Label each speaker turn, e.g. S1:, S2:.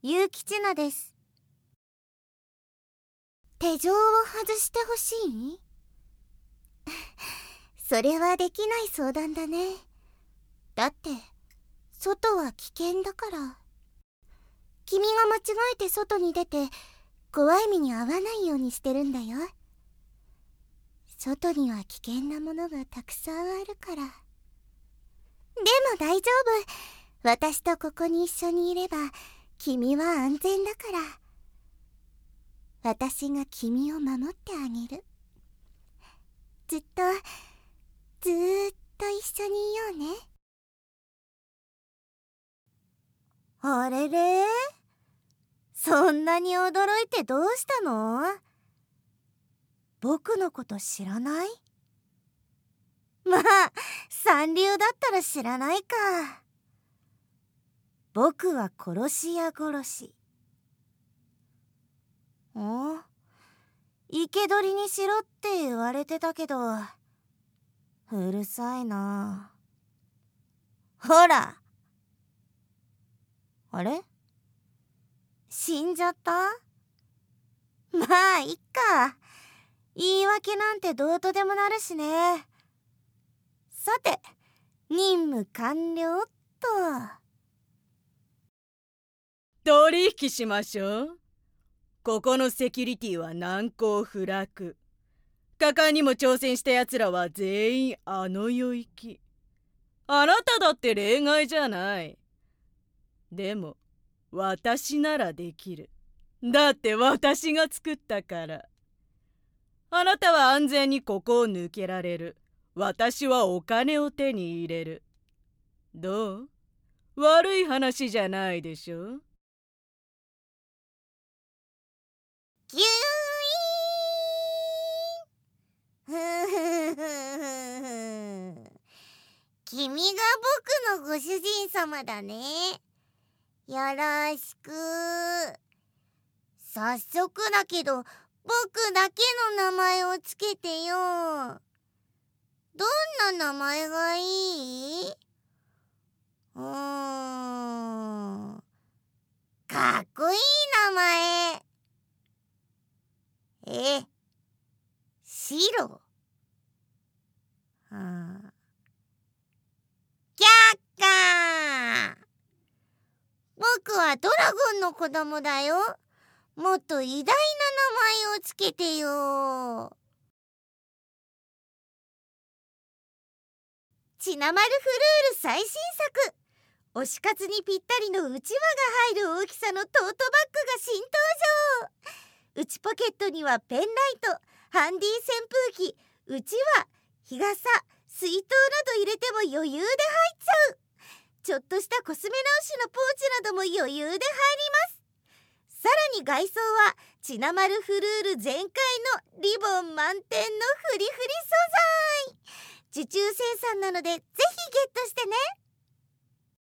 S1: 結城千奈です。手錠を外してほしい？それはできない相談だね。だって外は危険だから。君が間違えて外に出て怖い目に遭わないようにしてるんだよ。外には危険なものがたくさんあるから。でも大丈夫。私とここに一緒にいれば君は安全だから。私が君を守ってあげる。ずっと一緒にいようね。あれれ？そんなに驚いてどうしたの？僕のこと知らない？まあ、三流だったら知らないか。僕は殺し屋殺し。生け捕りにしろって言われてたけど、うるさいな。ほら。あれ？死んじゃった？まあいっか。言い訳なんてどうとでもなるしね。さて、任務完了っと。
S2: 取引しましょう。ここのセキュリティは難攻不落。果敢にも挑戦した奴らは全員あの世行き。あなただって例外じゃない。でも私ならできる。だって私が作ったから。あなたは安全にここを抜けられる。私はお金を手に入れる。どう？悪い話じゃないでしょ。
S1: ギューイーン君が僕のご主人様だね。よろしく。早速だけど僕だけの名前をつけてよ。どんな名前がいい？かっこいい名前。白。却下。僕はドラゴンの子供だよ。もっと偉大な名前をつけてよ。ちなまるフルール最新作。推し活にぴったりのうちわが入る大きさのトートバッグが新登場。内ポケットにはペンライト、ハンディ扇風機、うちわ、日傘、水筒など入れても余裕で入っちゃう。ちょっとしたコスメ直しのポーチなども余裕で入ります。さらに外装はちなまるフルール全開のリボン満点のフリフリ素材。受注生産なのでぜひゲットしてね。